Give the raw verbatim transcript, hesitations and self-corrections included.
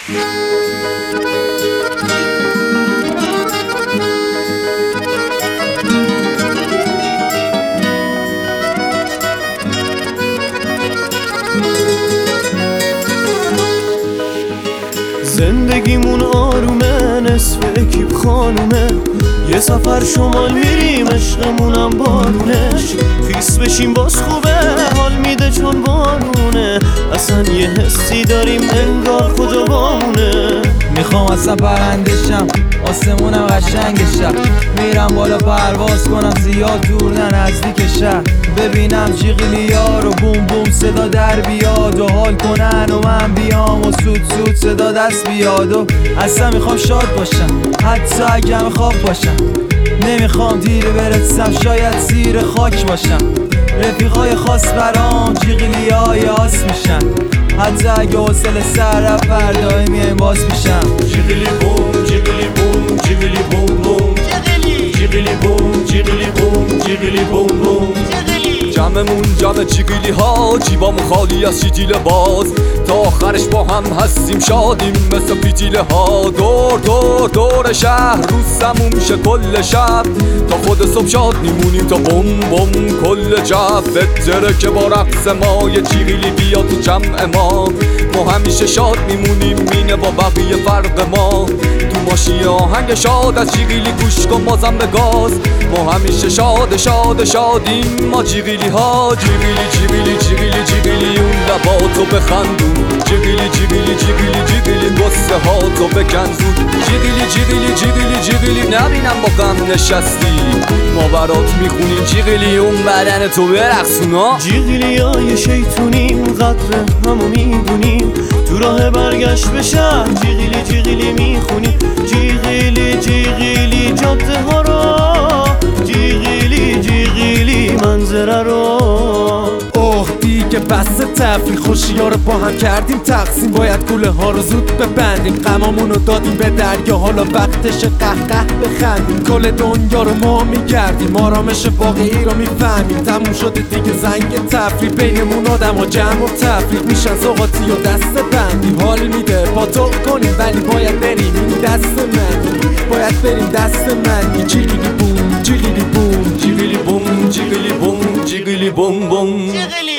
زندگیمون آرومه، نصف اکیپ خانومه، یه سفر شمال میریم عشقمونم بارونش، خیس بشیم باز خوبه، حال میده چون بارونه، اصلا یه حسی داریم انگار خدا بامونه. میخوام اصلا پرندشم، آسمونم قشنگشم، میرم بالا پرواز کنم زیاد دور نه نزدیک شهر، ببینم جیغیلیا رو بوم بوم صدا در بیاد و حال کنن و من بیام و سود سود صدا دست بیاد و اصلا میخوام شاد باشم حتی اگه خواب باشم، نمیخوام دیر برسم شاید زیر خاک باشم، رفیقای خاص برام جیغیلیای آس میشن حتی اگه حوصله سر رفت فردای میایم باز میشم. جیغیلی بوم جیغیلی بوم جیغیلی بوم بوم جیغیلی بوم جیغیلی بوم جیغیلی بوم بوم. جمعمون جمع جیغیلی ها، جیبامون خالی از شیتیل باز، تا آخرش با هم هستیم شادیم مثل پیتیله ها، دور دور دور شهر روز سموم شه کل شب، تا خود صبح شاد میمونیم تا بوم بوم کل جب، بهتره که با رقص ما یه جیغیلی بیا تو جمع ما، ما همیشه شاد میمونیم مینه با بقیه فرق ما، تو ماشی آهنگ شاد از جیغیلی گوش کن بازم به گاز، ما همیشه شاد شاد شادیم ما جیغیلی ها، جیغیلی جیغیلی جیغیلی جیغیلی اون لباتو بخندون، جیغیلی جیغیلی جیغیلی جیغیلی قصه ها تو بکن زود، جیغیلی جیغیلی جیغیلی جیغیلی نبینم با غم نشستی، ما برات میخونیم جیغیلی اون بدن تو برقصونا. جیغیلی های شیطونیم قدر همو میدونیم، تو راه برگشت به شهر جیغیلی جیغیلی میخونیم، جیغیلی جیغیلی جاده ها رو، جیغیلی جیغیلی منظره رو. اوه دیگه بس تفریح، خوشی‌ها رو با هم کردیم تقسیم، باید گوله ها رو زود ببندیم، غمامونو دادیم به دریا حالا وقتش قهقه بخندیم، کل دنیا رو ما میگردیم آرامش واقعی رو میفهمیم، تموم شده دیگه زنگ تفریح، بینمون آدم و جمع و تفریق میشن سوقاتی و دست بندی، حال میده با تو کنیم ولی باید بریم این دست من، باید بریم دست من. جیغیلی بوم جیغیلی بوم جیغیلی بوم جیغیلی بوم جیغیلی بوم بوم.